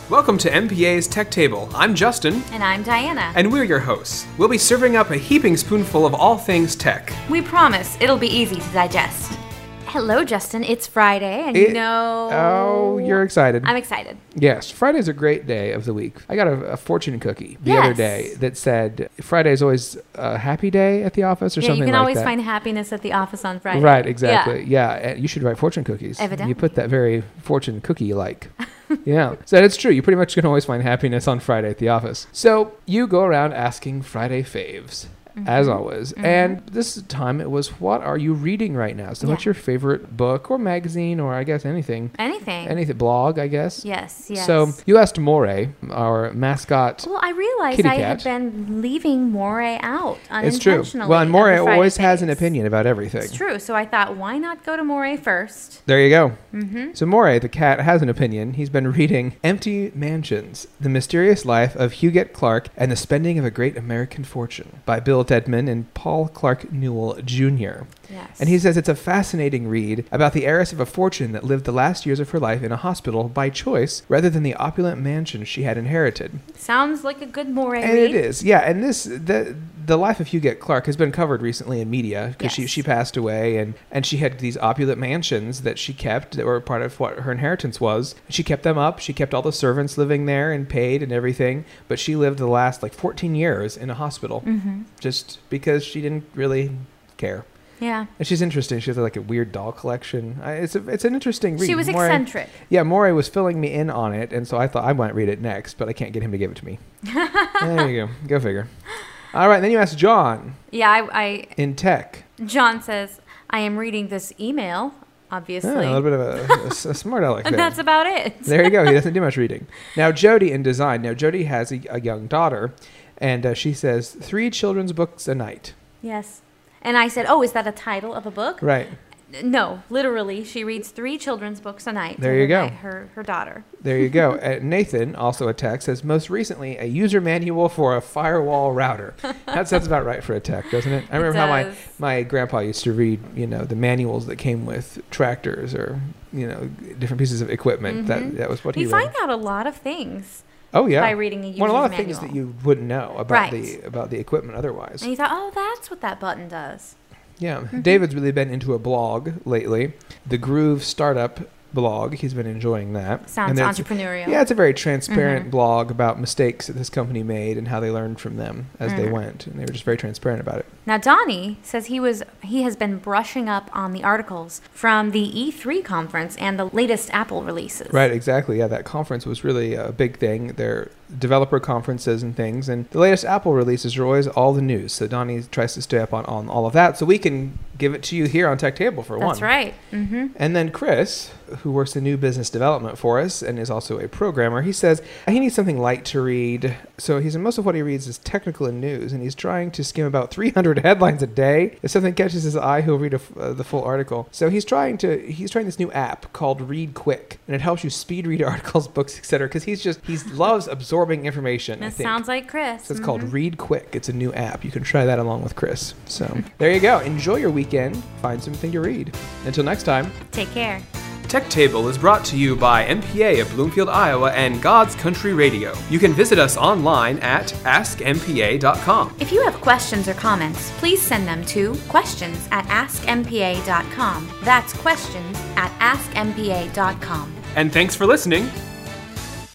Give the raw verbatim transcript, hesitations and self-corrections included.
Welcome to M P A's Tech Table. I'm Justin. And I'm Diana. And we're your hosts. We'll be serving up a heaping spoonful of all things tech. We promise it'll be easy to digest. Hello, Justin. It's Friday, and It- you know... Oh, you're excited. I'm excited. Yes, Friday's a great day of the week. I got a, a fortune cookie the other Yes. day that said Friday is always a happy day at the office or Yeah, something you can like always that. find happiness at the office on Friday. Right, exactly. Yeah. Yeah, and you should write fortune cookies. Evidently. You put that very fortune cookie-like. Yeah, so it's true. You pretty much can always find happiness on Friday at the office. So you go around asking Friday faves. As always. Mhm. And this time it was, what are you reading right now? So Yeah. what's your favorite book or magazine or I guess anything? Anything. Anything, blog, I guess? Yes, yes. So you asked Moray, our mascot. Well, I realized Kitty I cat. had been leaving Moray out It's true. unintentionally. Well, and of Moray the Friday always has an faves. opinion about everything. It's true. So I thought, why not go to Moray first? There you go. Mm-hmm. So Moray, the cat, has an opinion. He's been reading Empty Mansions, The Mysterious Life of Huguette Clark and the Spending of a Great American Fortune by Bill Dedman and Paul Clark Newell Junior Yes. And he says it's a fascinating read about the heiress of a fortune that lived the last years of her life in a hospital by choice rather than the opulent mansion she had inherited. Sounds like a good Moray And read. it is, yeah. And this, the the life of Huguette Clark has been covered recently in media because she, Yes. she passed away, and, and she had these opulent mansions that she kept that were part of what her inheritance was. She kept them up. She kept all the servants living there and paid and everything. But she lived the last like fourteen years in a hospital Mm-hmm. just because she didn't really care. Yeah. And she's interesting. She has like a weird doll collection. I, it's a, it's an interesting read. She was Moray- eccentric. Yeah, Moray was filling me in on it, and so I thought I might read it next, but I can't get him to give it to me. There you go. Go figure. All right, then you asked John Yeah, I, I in tech. John says, I am reading this email, obviously. Yeah, a little bit of a, a, a smart aleck and there. that's about it. There you go. He doesn't do much reading. Now, Jody in design. Now, Jody has a, a young daughter, and uh, she says three children's books a night. Yes. And I said, oh, is that a title of a book? Right. No, literally, she reads three children's books a night. to There her you go. ni- Her, her daughter. There you go. uh, Nathan, also a tech, says most recently a user manual for a firewall router. That sounds about right for a tech, doesn't it? I remember how my, does. my grandpa used to read, you know, the manuals that came with tractors or, you know, different pieces of equipment. Mhm. That that was what he You read. find out a lot of things Oh yeah. by reading a user's Well, a lot of manual. things that you wouldn't know about Right. the about the equipment otherwise. And you thought, oh, that's what that button does. Yeah. Mhm. David's really been into a blog lately, the Groove Startup blog. He's been enjoying that. Sounds And it's- entrepreneurial. Yeah, it's a very transparent Mhm. blog about mistakes that this company made and how they learned from them as they Mhm. went. And they were just very transparent about it. Now, Donnie says he was he has been brushing up on the articles from the E three conference and the latest Apple releases. Right, exactly. Yeah, that conference was really a big thing. Their developer conferences and things. And the latest Apple releases are always all the news. So Donnie tries to stay up on, on all of that so we can give it to you here on Tech Table for one. That's right. Mm-hmm. And then Chris, who works in new business development for us and is also a programmer, he says he needs something light to read. So he said most of what he reads is technical and news, and he's trying to skim about three hundred headlines a day. If something catches his eye, he'll read a f uh, the full article. So he's trying to he's trying this new app called Read Quick, and it helps you speed read articles, books, et cetera. Because he's just he loves absorbing information. I That think. sounds like Chris. So it's called Mhm. Read Quick. It's a new app. You can try that along with Chris. So there you go. Enjoy your weekend. Find something to read. Until next time. Take care. Tech Table is brought to you by M P A of Bloomfield, Iowa and God's Country Radio. You can visit us online at ask m p a dot com. If you have questions or comments, please send them to questions at ask m p a dot com. That's questions at ask m p a dot com. And thanks for listening.